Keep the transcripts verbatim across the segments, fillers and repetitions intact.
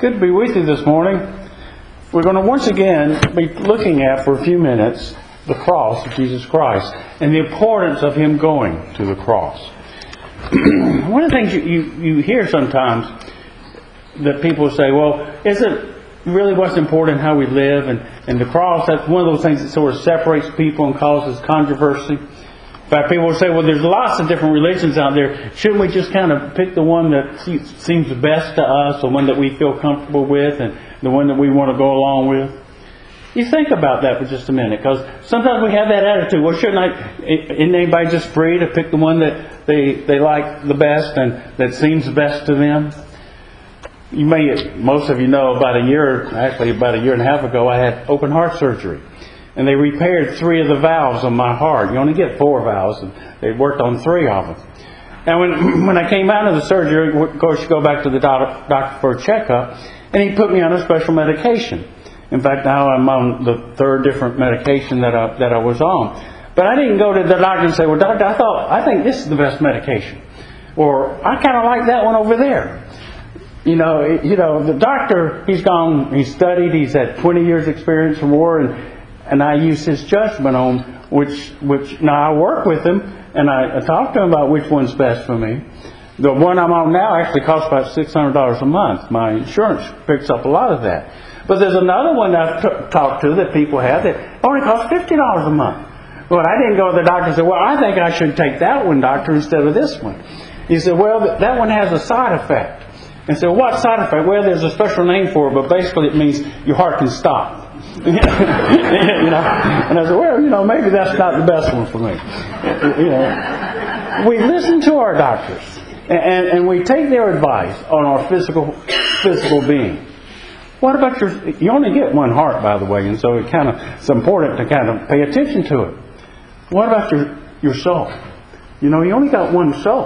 Good to be with you this morning. We're going to once again be looking at, for a few minutes, the cross of Jesus Christ and the importance of Him going to the cross. One of the things you, you, you hear sometimes that people say, well, is it really what's important how we live? And, and the cross, that's one of those things that sort of separates people and causes controversy. In fact, people will say, well, there's lots of different religions out there. Shouldn't we just kind of pick the one that seems best to us, the one that we feel comfortable with, and the one that we want to go along with? You think about that for just a minute, because sometimes we have that attitude. Well, shouldn't I, isn't anybody just free to pick the one that they, they like the best and that seems best to them? You may, most of you know, about a year, actually about a year and a half ago, I had open heart surgery. And they repaired three of the valves on my heart. You only get four valves, and they worked on three of them. And when when I came out of the surgery, of course, you go back to the doc, doctor for a checkup, and he put me on a special medication. In fact, now I'm on the third different medication that I, that I was on. But I didn't go to the doctor and say, well, doctor, I thought, I think this is the best medication. Or, I kind of like that one over there. You know, you know, the doctor, he's gone, he's studied, he's had twenty years experience or more, and And I use his judgment on which, which, now I work with him, and I, I talk to him about which one's best for me. The one I'm on now actually costs about six hundred dollars a month. My insurance picks up a lot of that. But there's another one I've t- talked to that people have that only costs fifty dollars a month. Well, I didn't go to the doctor and say, well, I think I should take that one, doctor, instead of this one. He said, well, that one has a side effect. And said, what side effect? Well, there's a special name for it, but basically it means your heart can stop. you know, and I said, well, you know, maybe that's not the best one for me. You know, we listen to our doctors, and, and we take their advice on our physical physical being. What about your? You only get one heart, by the way, and so it kind of it's important to kind of pay attention to it. What about your your soul? You know, you only got one soul,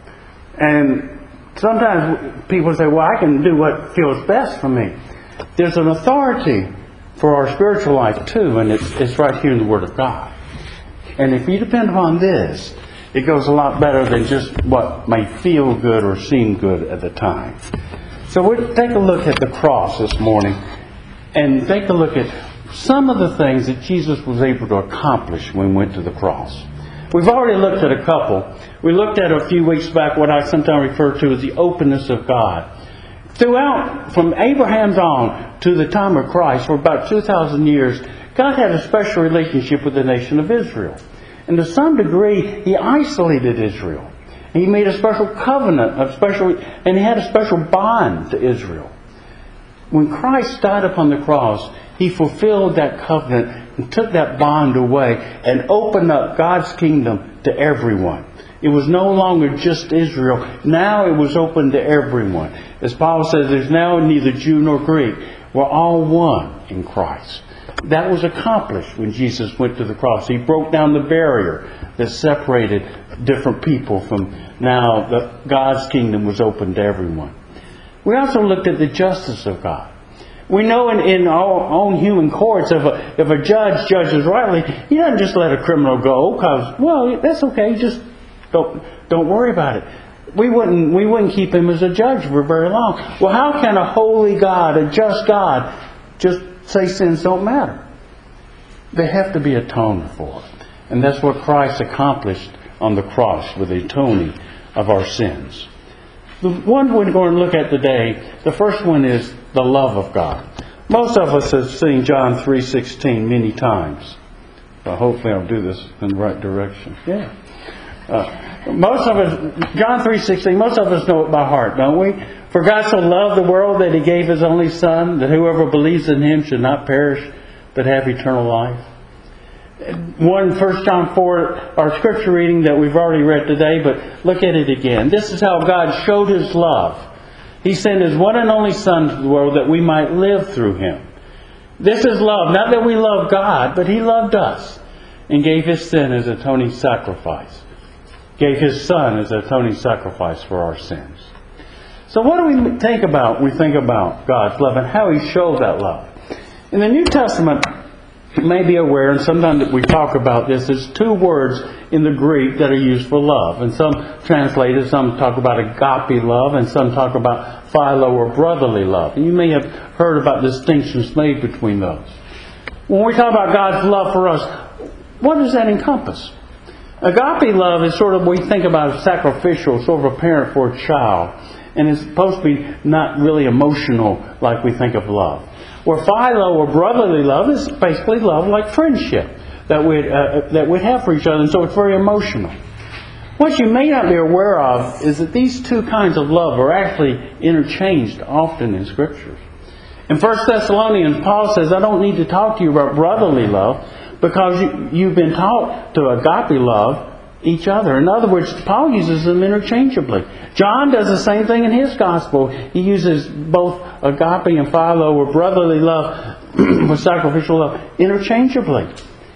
and sometimes people say, well, I can do what feels best for me. There's an authority for our spiritual life too, and it's, it's right here in the Word of God. And if you depend upon this, it goes a lot better than just what may feel good or seem good at the time. So we'll take a look at the cross this morning and take a look at some of the things that Jesus was able to accomplish when he went to the cross. We've already looked at a couple. We looked at a few weeks back what I sometimes refer to as the openness of God. Throughout, from Abraham's on to the time of Christ, for about two thousand years, God had a special relationship with the nation of Israel. And to some degree, He isolated Israel. He made a special covenant, a special, and He had a special bond to Israel. When Christ died upon the cross, He fulfilled that covenant and took that bond away and opened up God's kingdom to everyone. It was no longer just Israel. Now it was open to everyone. As Paul says, there's now neither Jew nor Greek. We're all one in Christ. That was accomplished when Jesus went to the cross. He broke down the barrier that separated different people from now the, God's kingdom was open to everyone. We also looked at the justice of God. We know in, in our own human courts, if a, if a judge judges rightly, he doesn't just let a criminal go because, well, that's okay, just Don't, don't worry about it. We wouldn't, we wouldn't keep him as a judge for very long. Well, how can a holy God, a just God, just say sins don't matter? They have to be atoned for. And that's what Christ accomplished on the cross with the atoning of our sins. The one we're going to look at today, the first one is the love of God. Most of us have seen John three sixteen many times. Well, hopefully I'll do this in the right direction. Yeah. Uh, most of us, John three sixteen, most of us know it by heart, don't we? For God so loved the world that He gave His only Son, that whoever believes in Him should not perish, but have eternal life. One, First John four, our scripture reading that we've already read today, but look at it again. This is how God showed His love. He sent His one and only Son to the world that we might live through Him. This is love. Not that we love God, but He loved us and gave His sin as atoning sacrifice. Gave His Son as atoning sacrifice for our sins. So what do we think about when we think about God's love and how He showed that love? In the New Testament, may be aware, and sometimes that we talk about this, there's two words in the Greek that are used for love. And some translators, some talk about agape love, and some talk about philo or brotherly love. And you may have heard about distinctions made between those. When we talk about God's love for us, what does that encompass? Agape love is sort of, we think about sacrificial, sort of a parent for a child. And it's supposed to be not really emotional like we think of love. Where philo or brotherly love is basically love like friendship that we'd, uh, that we'd have for each other. And so it's very emotional. What you may not be aware of is that these two kinds of love are actually interchanged often in Scriptures. In First Thessalonians, Paul says, I don't need to talk to you about brotherly love because you, you've been taught to agape love each other. In other words, Paul uses them interchangeably. John does the same thing in his gospel. He uses both agape and philo or brotherly love with sacrificial love interchangeably.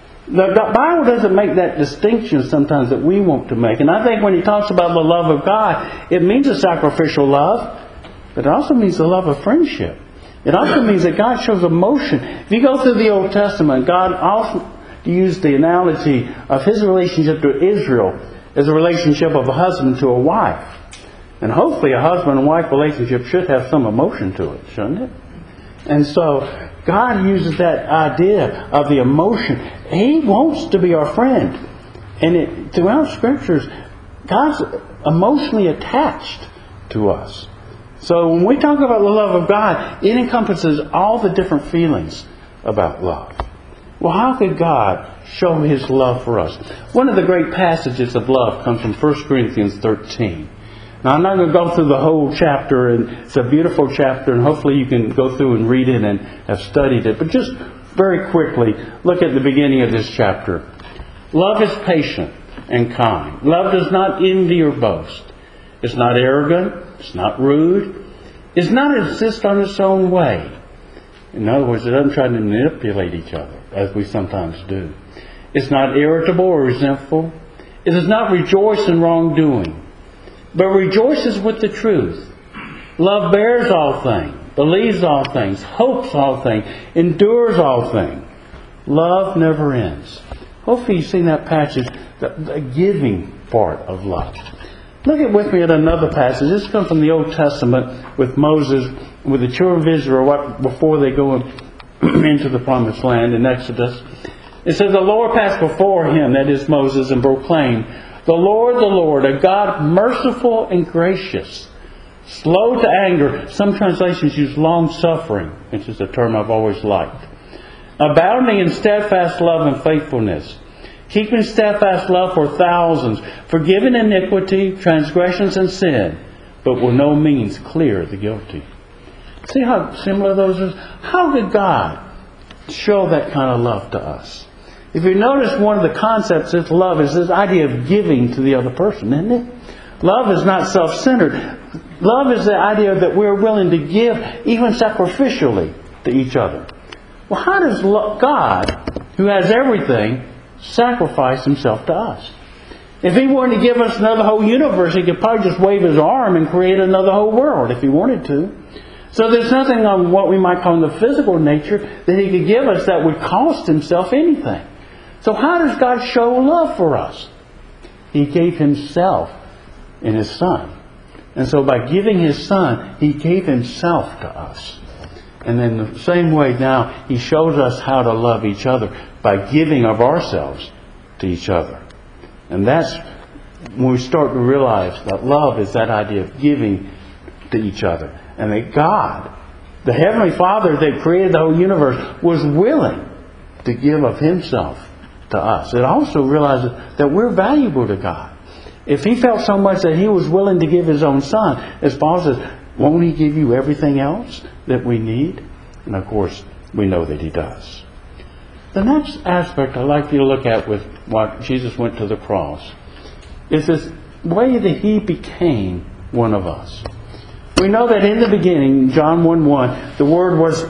The Bible doesn't make that distinction sometimes that we want to make. And I think when he talks about the love of God, it means a sacrificial love, but it also means the love of friendship. It also means that God shows emotion. If you go through the Old Testament, God often used the analogy of His relationship to Israel as a relationship of a husband to a wife. And hopefully a husband and wife relationship should have some emotion to it, shouldn't it? And so God uses that idea of the emotion. He wants to be our friend. And it, throughout Scriptures, God's emotionally attached to us. So when we talk about the love of God, it encompasses all the different feelings about love. Well, how could God show His love for us? One of the great passages of love comes from First Corinthians thirteen. Now, I'm not going to go through the whole chapter, and it's a beautiful chapter, and hopefully you can go through and read it and have studied it. But just very quickly, look at the beginning of this chapter. Love is patient and kind. Love does not envy or boast. It's not arrogant. It's not rude. It's not insist on its own way. In other words, it doesn't try to manipulate each other, as we sometimes do. It's not irritable or resentful. It does not rejoice in wrongdoing, but rejoices with the truth. Love bears all things, believes all things, hopes all things, endures all things. Love never ends. Hopefully you've seen that passage, the, the giving part of love. Look at with me at another passage. This comes from the Old Testament with Moses, with the children of Israel before they go into the promised land in Exodus. It says, the Lord passed before him, that is Moses, and proclaimed, the Lord, the Lord, a God merciful and gracious, slow to anger. Some translations use long-suffering, which is a term I've always liked. Abounding in steadfast love and faithfulness, keeping steadfast love for thousands, forgiving iniquity, transgressions, and sin, but will no means clear the guilty. See how similar those are? How did God show that kind of love to us? If you notice, one of the concepts of love is this idea of giving to the other person, isn't it? Love is not self-centered. Love is the idea that we're willing to give, even sacrificially, to each other. Well, how does God, who has everything, sacrifice Himself to us? If He wanted to give us another whole universe, He could probably just wave His arm and create another whole world if He wanted to. So there's nothing on what we might call the physical nature that He could give us that would cost Himself anything. So how does God show love for us? He gave Himself in His Son. And so by giving His Son, He gave Himself to us. And in the same way now, He shows us how to love each other by giving of ourselves to each other. And that's when we start to realize that love is that idea of giving to each other. And that God, the Heavenly Father that created the whole universe, was willing to give of Himself to us. It also realizes that we're valuable to God. If He felt so much that He was willing to give His own Son, as Paul says, won't He give you everything else that we need? And of course, we know that He does. The next aspect I'd like you to look at with why Jesus went to the cross is this way that He became one of us. We know that in the beginning, John one one, the Word was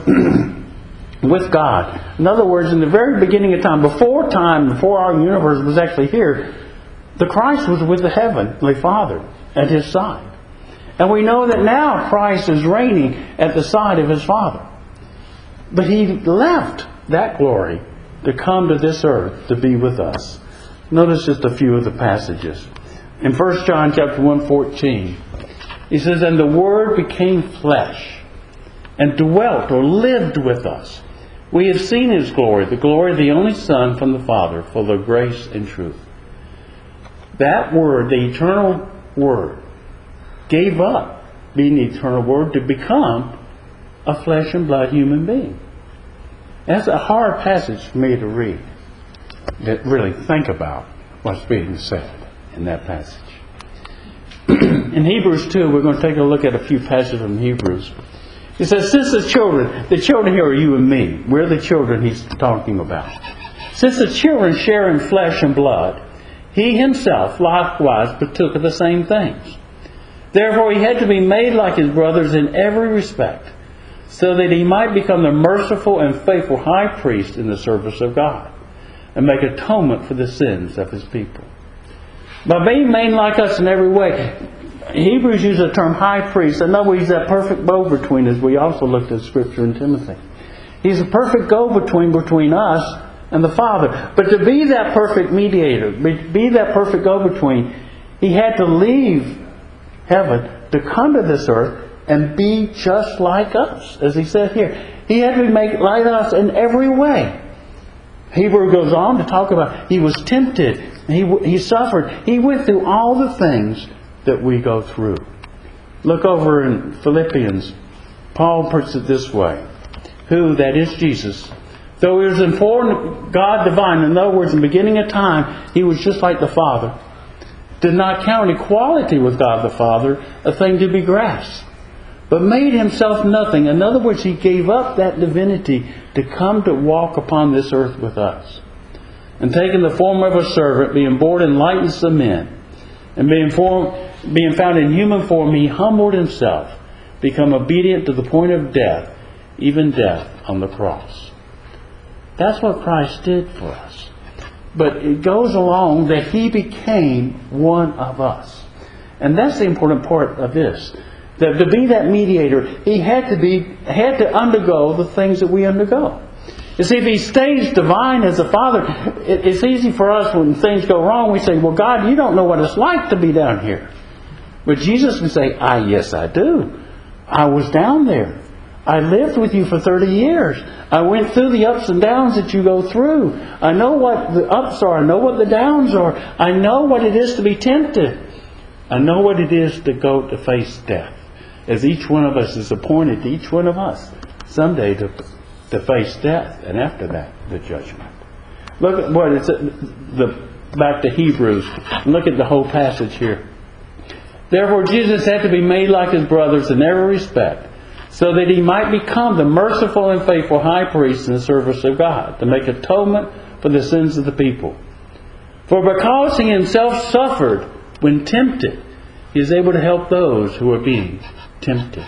with God. In other words, in the very beginning of time, before time, before our universe was actually here, the Christ was with the Heavenly Father at His side. And we know that now Christ is reigning at the side of His Father. But He left that glory to come to this earth to be with us. Notice just a few of the passages. In First John chapter one fourteen, he says, "And the Word became flesh and dwelt or lived with us. We have seen His glory, the glory of the only Son from the Father, full of grace and truth." That Word, the eternal Word, gave up being the eternal Word to become a flesh and blood human being. That's a hard passage for me to read, to really think about what's being said in that passage. In Hebrews two, we're going to take a look at a few passages from Hebrews. It says, since the children, the children here are you and me. We're the children he's talking about. Since the children share in flesh and blood, he himself likewise partook of the same things. Therefore he had to be made like his brothers in every respect, so that he might become the merciful and faithful high priest in the service of God, and make atonement for the sins of his people. By being made like us in every way, Hebrews use the term high priest. In other words, he's that perfect go-between, as we also looked at Scripture in Timothy. He's a perfect go-between between us and the Father. But to be that perfect mediator, be that perfect go-between, he had to leave heaven to come to this earth and be just like us, as he said here. He had to be made like us in every way. Hebrew goes on to talk about he was tempted, he, he suffered, he went through all the things that we go through. Look over in Philippians. Paul puts it this way. Who, that is Jesus, though he was in form God divine, in other words, in the beginning of time, he was just like the Father, did not count equality with God the Father a thing to be grasped, but made himself nothing. In other words, he gave up that divinity to come to walk upon this earth with us. And taking the form of a servant, being born in likeness of men, and being, form, being found in human form, he humbled himself, become obedient to the point of death, even death on the cross. That's what Christ did for us. But it goes along that he became one of us. And that's the important part of this. That to be that mediator, he had to be had to undergo the things that we undergo. You see, if he stays divine as a Father, it's easy for us when things go wrong, we say, well, God, you don't know what it's like to be down here. But Jesus can say, ah, yes, I do. I was down there. I lived with you for thirty years. I went through the ups and downs that you go through. I know what the ups are. I know what the downs are. I know what it is to be tempted. I know what it is to go to face death. As each one of us is appointed to each one of us someday to, to face death. And after that, the judgment. Look at what it's the back to Hebrews. Look at the whole passage here. Therefore Jesus had to be made like his brothers in every respect, so that he might become the merciful and faithful high priest in the service of God, to make atonement for the sins of the people. For because he himself suffered when tempted, he is able to help those who are being tempted.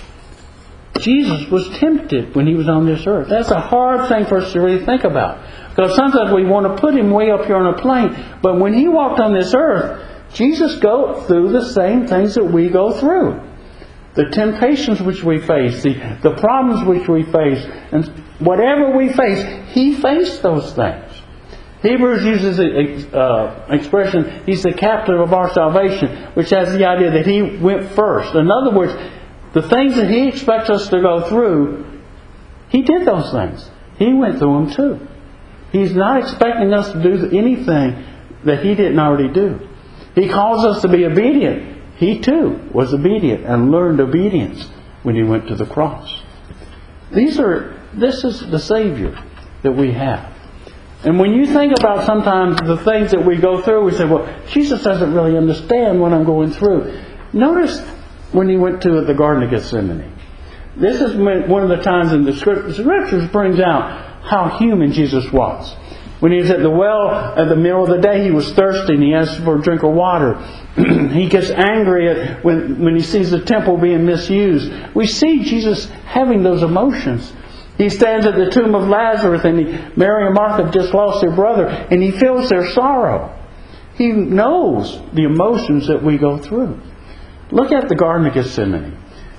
Jesus was tempted when he was on this earth. That's a hard thing for us to really think about. Because sometimes we want to put him way up here on a plane. But when he walked on this earth, Jesus go through the same things that we go through. The temptations which we face, the, the problems which we face, and whatever we face, he faced those things. Hebrews uses an uh, expression, he's the captain of our salvation, which has the idea that he went first. In other words, the things that he expects us to go through, he did those things. He went through them too. He's not expecting us to do anything that he didn't already do. He calls us to be obedient. He too was obedient and learned obedience when he went to the cross. These are, this is the Savior that we have. And when you think about sometimes the things that we go through, we say, well, Jesus doesn't really understand what I'm going through. Notice when he went to the Garden of Gethsemane. This is one of the times in the Scriptures, the Scriptures brings out how human Jesus was. When he was at the well at the middle of the day, he was thirsty and he asked for a drink of water. He gets angry at when, when he sees the temple being misused. We see Jesus having those emotions. He stands at the tomb of Lazarus, and he, Mary and Martha have just lost their brother, and he feels their sorrow. He knows the emotions that we go through. Look at the Garden of Gethsemane.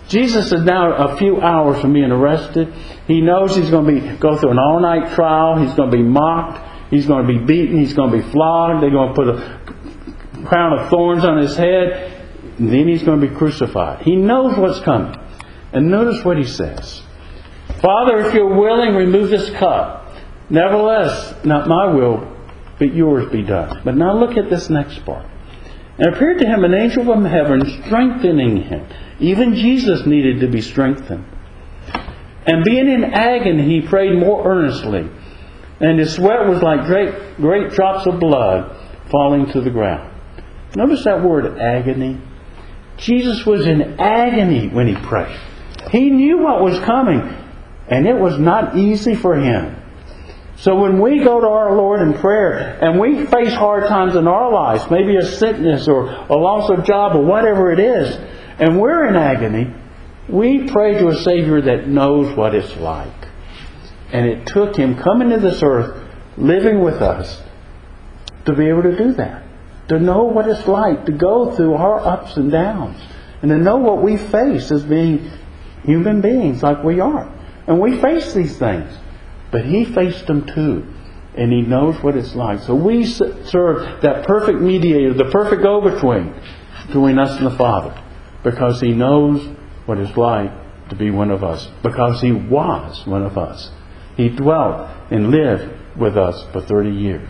Jesus is now a few hours from being arrested. He knows he's going to be go through an all-night trial. He's going to be mocked. He's going to be beaten. He's going to be flogged. They're going to put a crown of thorns on his head. And then he's going to be crucified. He knows what's coming. And notice what he says. Father, if you're willing, remove this cup. Nevertheless, not my will, but yours be done. But now look at this next part. And appeared to him an angel from heaven, strengthening him. Even Jesus needed to be strengthened. And being in agony, he prayed more earnestly. And his sweat was like great, great drops of blood falling to the ground. Notice that word, agony. Jesus was in agony when he prayed. He knew what was coming. And it was not easy for him. So when we go to our Lord in prayer and we face hard times in our lives, maybe a sickness or a loss of job or whatever it is, and we're in agony, we pray to a Savior that knows what it's like. And it took Him coming to this earth, living with us, to be able to do that. To know what it's like to go through our ups and downs. And to know what we face as being human beings like we are. And we face these things. But He faced them too. And He knows what it's like. So we serve that perfect mediator, the perfect go-between between us and the Father. Because He knows what it's like to be one of us. Because He was one of us. He dwelt and lived with us for thirty years.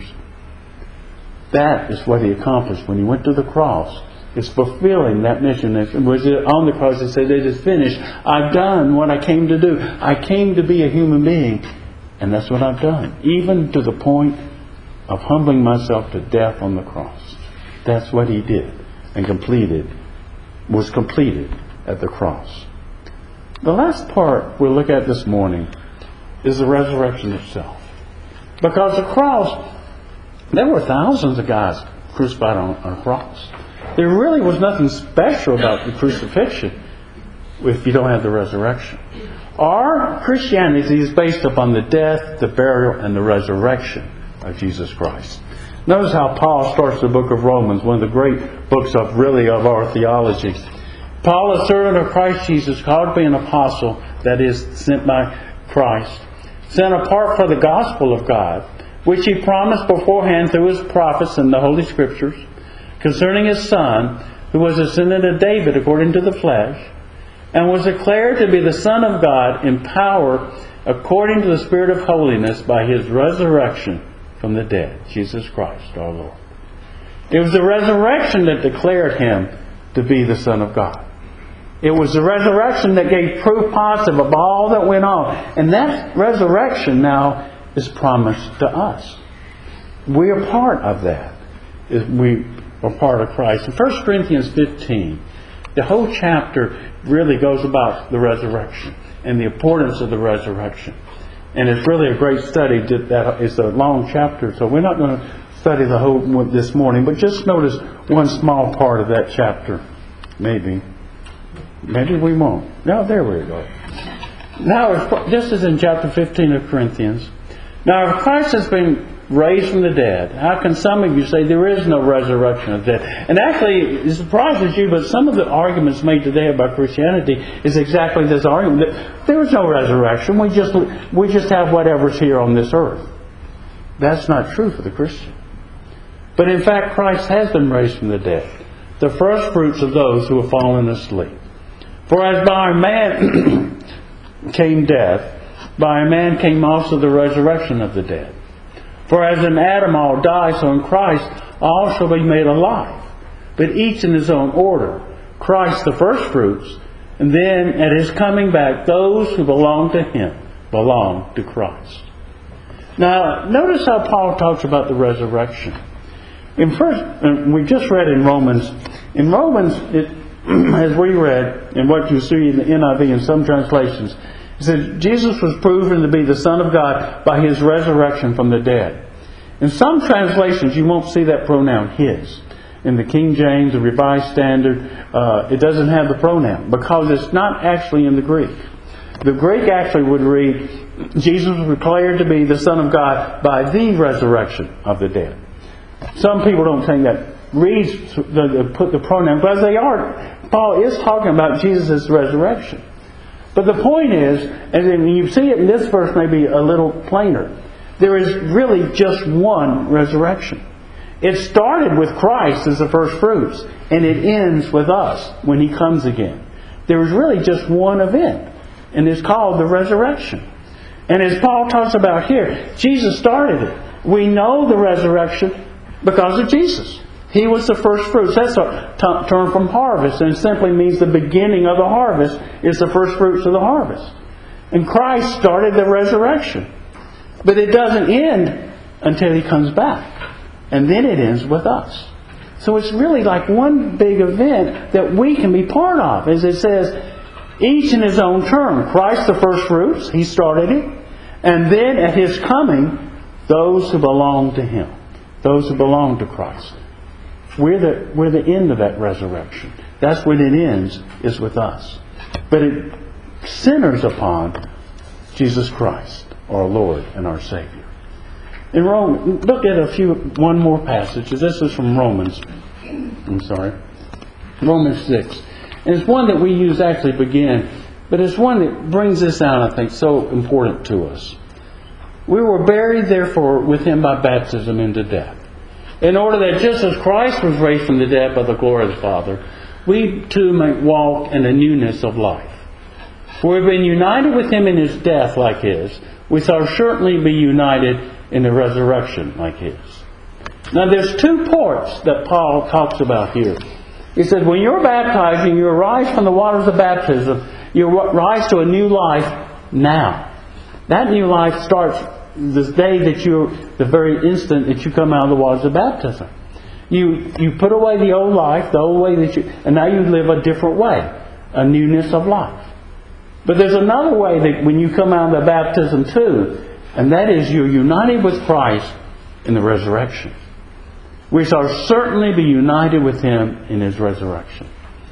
That is what He accomplished when He went to the cross. It's fulfilling that mission. It was on the cross. It said, it is finished. I've done what I came to do. I came to be a human being. And that's what I've done. Even to the point of humbling myself to death on the cross. That's what He did. And completed, was completed at the cross. The last part we'll look at this morning is the resurrection itself. Because the cross, there were thousands of guys crucified on, on a cross. There really was nothing special about the crucifixion if you don't have the resurrection. Our Christianity is based upon the death, the burial, and the resurrection of Jesus Christ. Notice how Paul starts the book of Romans, one of the great books of really of our theology. Paul, a servant of Christ Jesus, called to be an apostle, that is, sent by Christ, sent apart for the gospel of God, which He promised beforehand through His prophets in the Holy Scriptures, concerning His Son, who was descendant of David according to the flesh, and was declared to be the Son of God in power according to the Spirit of holiness by His resurrection from the dead, Jesus Christ our Lord. It was the resurrection that declared Him to be the Son of God. It was the resurrection that gave proof positive of all that went on. And that resurrection now is promised to us. We are part of that. We are part of Christ. In First Corinthians fifteen, the whole chapter really goes about the resurrection and the importance of the resurrection. And it's really a great study. That it's a long chapter, so we're not going to study the whole one this morning, but just notice one small part of that chapter. Maybe. Maybe we won't. No, there we go. Now, just as in chapter fifteen of Corinthians, now if Christ has been raised from the dead, how can some of you say there is no resurrection of the dead? And actually, it surprises you, but some of the arguments made today about Christianity is exactly this argument. That there is no resurrection. We just, we just have whatever's here on this earth. That's not true for the Christian. But in fact, Christ has been raised from the dead, the first fruits of those who have fallen asleep. For as by a man came death, by a man came also the resurrection of the dead. For as in Adam all die, so in Christ all shall be made alive, but each in his own order. Christ the first fruits, and then at His coming back, those who belong to Him belong to Christ. Now, notice how Paul talks about the resurrection. In first, we just read in Romans, in Romans, it, as we read, and what you see in the N I V in some translations, it says Jesus was proven to be the Son of God by His resurrection from the dead. In some translations, you won't see that pronoun His. In the King James, the Revised Standard, uh, it doesn't have the pronoun because it's not actually in the Greek. The Greek actually would read, Jesus was declared to be the Son of God by the resurrection of the dead. Some people don't think that reads the, the, put the pronoun, because they are Paul is talking about Jesus' resurrection. But the point is, and then you see it in this verse maybe a little plainer, there is really just one resurrection. It started with Christ as the first fruits, and it ends with us when He comes again. There is really just one event, and it's called the resurrection. And as Paul talks about here, Jesus started it. We know the resurrection because of Jesus. He was the first fruits. That's a t- term from harvest, and it simply means the beginning of the harvest is the first fruits of the harvest. And Christ started the resurrection. But it doesn't end until He comes back. And then it ends with us. So it's really like one big event that we can be part of. As it says, each in his own turn. Christ the first fruits, He started it. And then at His coming, those who belong to Him. Those who belong to Christ. We're the, we're the end of that resurrection. That's when it ends, is with us. But it centers upon Jesus Christ, our Lord and our Savior. In Rome, look at a few, one more passage. This is from Romans. I'm sorry. Romans six. And it's one that we use actually begin, but it's one that brings this out, I think, so important to us. We were buried, therefore, with Him by baptism into death, in order that just as Christ was raised from the dead by the glory of the Father, we too may walk in the newness of life. For we've been united with Him in His death like His, we shall certainly be united in the resurrection like His. Now there's two parts that Paul talks about here. He says, when you're baptized and you arise from the waters of baptism, you rise to a new life now. That new life starts this day that you, the very instant that you come out of the waters of baptism. You you put away the old life, the old way that you, and now you live a different way, a newness of life. But there's another way that when you come out of the baptism too, and that is you're united with Christ in the resurrection. We shall certainly be united with Him in His resurrection.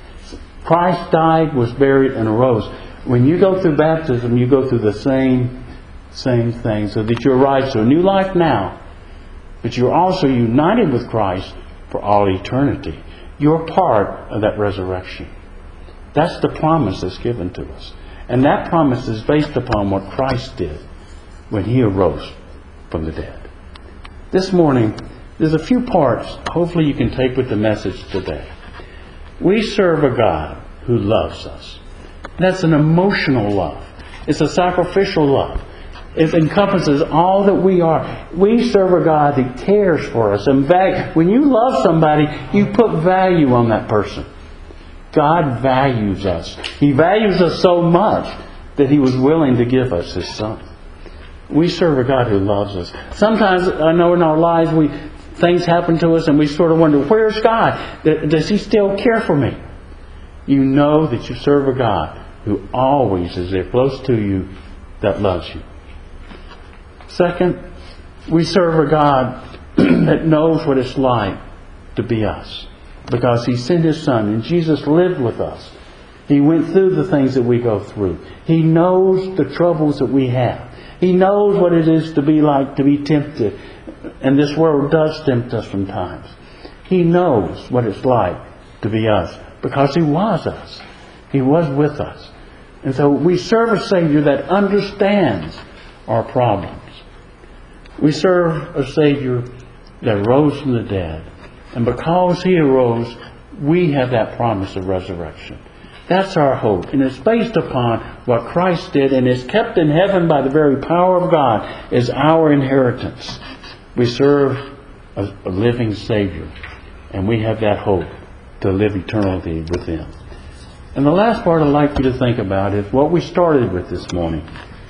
Christ died, was buried, and arose. When you go through baptism, you go through the same same thing, so that you arise to a new life now, but you're also united with Christ for all eternity. You're part of that resurrection. That's the promise that's given to us. And that promise is based upon what Christ did when He arose from the dead. This morning, there's a few parts hopefully you can take with the message today. We serve a God who loves us. That's an emotional love. It's a sacrificial love. It encompasses all that we are. We serve a God that cares for us. And value. When you love somebody, you put value on that person. God values us. He values us so much that He was willing to give us His Son. We serve a God who loves us. Sometimes, I know in our lives, we things happen to us and we sort of wonder, where's God? Does He still care for me? You know that you serve a God who always is there close to you, that loves you. Second, we serve a God that knows what it's like to be us, because He sent His Son and Jesus lived with us. He went through the things that we go through. He knows the troubles that we have. He knows what it is to be like, to be tempted. And this world does tempt us from times. He knows what it's like to be us, because He was us. He was with us. And so we serve a Savior that understands our problems. We serve a Savior that rose from the dead. And because He arose, we have that promise of resurrection. That's our hope. And it's based upon what Christ did, and is kept in heaven by the very power of God as our inheritance. We serve a, a living Savior, and we have that hope to live eternally with Him. And the last part I'd like you to think about is what we started with this morning.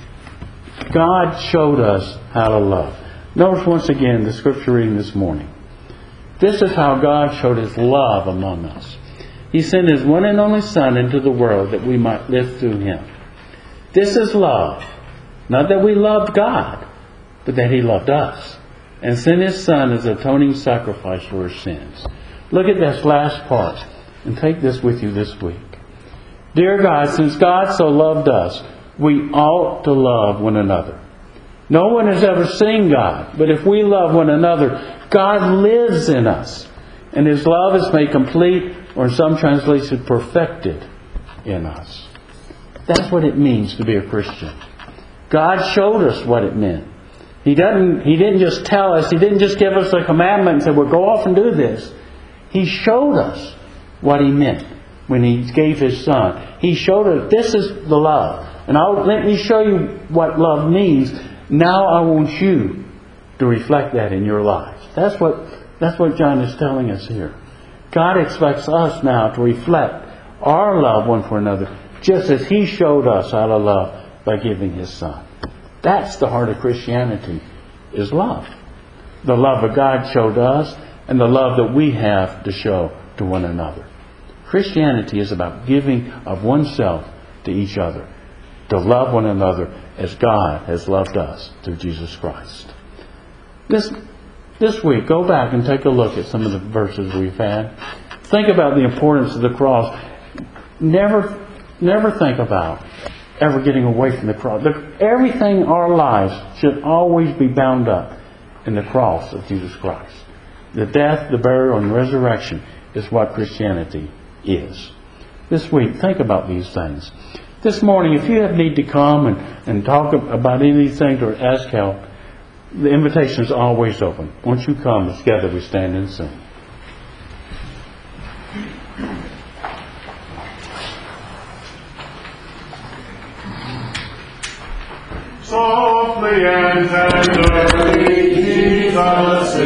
God showed us how to love. Notice once again the scripture reading this morning. This is how God showed His love among us. He sent His one and only Son into the world that we might live through Him. This is love. Not that we loved God, but that He loved us and sent His Son as atoning sacrifice for our sins. Look at this last part and take this with you this week. Dear God, since God so loved us, we ought to love one another. No one has ever seen God, but if we love one another, God lives in us, and His love is made complete or in some translations, perfected in us. That's what it means to be a Christian. God showed us what it meant. He doesn't. He didn't just tell us. He didn't just give us a commandment and say, well, go off and do this. He showed us what He meant when He gave His Son. He showed us, this is the love. And I'll, let me show you what love means. Now I want you to reflect that in your lives. That's what, that's what John is telling us here. God expects us now to reflect our love one for another, just as He showed us how to love by giving His Son. That's the heart of Christianity, is love. The love of God showed us, and the love that we have to show to one another. Christianity is about giving of oneself to each other, to love one another as God has loved us through Jesus Christ. This, this week, go back and take a look at some of the verses we've had. Think about the importance of the cross. Never, never think about ever getting away from the cross. The, everything in our lives should always be bound up in the cross of Jesus Christ. The death, the burial, and resurrection is what Christianity is. This week, think about these things. This morning, if you have need to come and, and talk about any of these things or ask help, the invitation is always open. Once you come, together we stand and sing. Softly and tenderly, Jesus